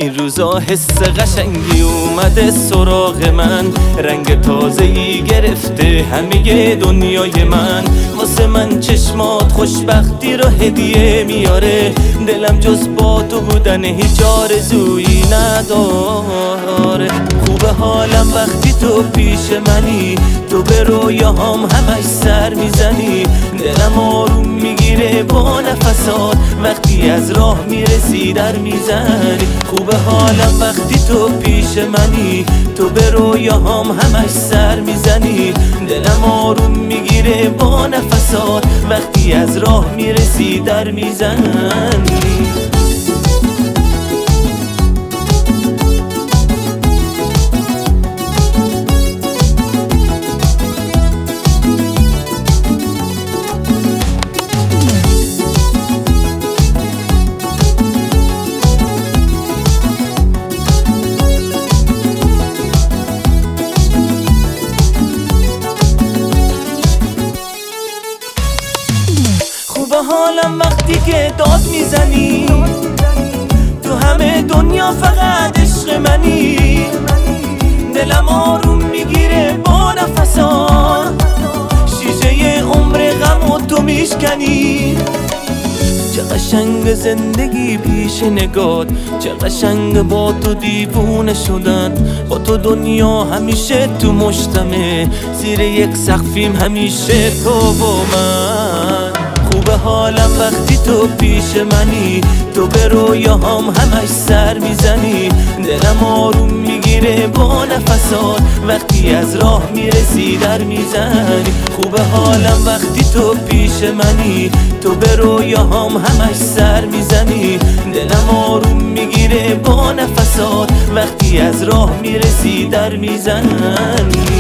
این روزا حس قشنگی اومده سراغ من، رنگ تازه‌ای گرفته همه دنیای من. واسه من چشمات خوشبختی رو هدیه میاره، دلم جز با تو بودن هیچ آرزویی نداره. خوبه حالم وقتی تو پیش منی، تو به رویاهام همش سر میزنی، دلم آروم میگیره با نفسات وقتی از راه میرسی در میزنی. خوبه حالم وقتی تو پیش منی، تو به رویاهام همش سر میزنی، دلم آروم میگیره با نفسات وقتی از راه میرسی در میزنی. خوبه حالم وقتی که داد میزنی، تو همه دنیا فقط عشق منی، دلم آروم میگیره با نفسات، شیشه عمر غم و تو میشکنی. چه قشنگ زندگی پیش نگات، چه قشنگ با تو دیوونه شدن، با تو دنیا همیشه تو مشتمه، زیر یک سقفیم همیشه تو و من. خوبه حالم وقتی تو پیش منی، تو به رویاهام همش سر میزنی، دلم آروم میگیره با نفسات وقتی از راه میرسی در میزنی. خوبه حالم وقتی تو پیش منی، تو به رویاهام همش سر میزنی، دلم آروم میگیره با نفسات وقتی از راه میرسی در میزنی.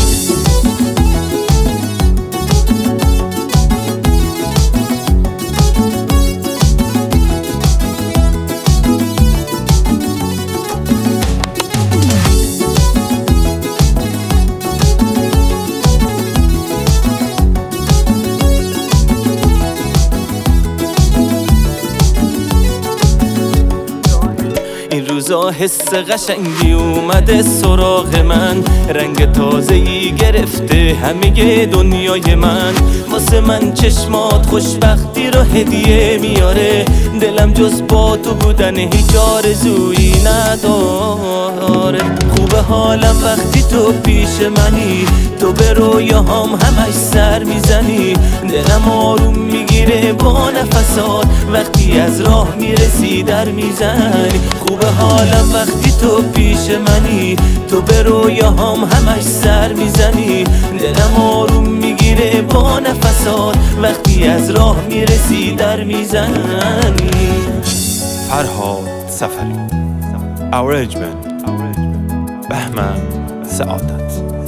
این روزا حس قشنگی اومده سراغ من، رنگ تازه‌ای گرفته همه دنیای من. واسه من چشمات خوشبختی رو هدیه میاره، دلم جز با تو بودن هیچ آرزویی نداره. خوبه حالم وقتی تو پیش منی، تو به رویاهام همش سر میزنی، دلم آروم میگیره با نفسات وقتی از راه میرسی در میزنی. خوبه حالم وقتی تو پیش منی، تو به رویاهام همش سر میزنی، دلم آروم میگیره با نفسات وقتی از راه میرسی در میزنی. فرهاد سفری، Arrangement بهمن سعادت.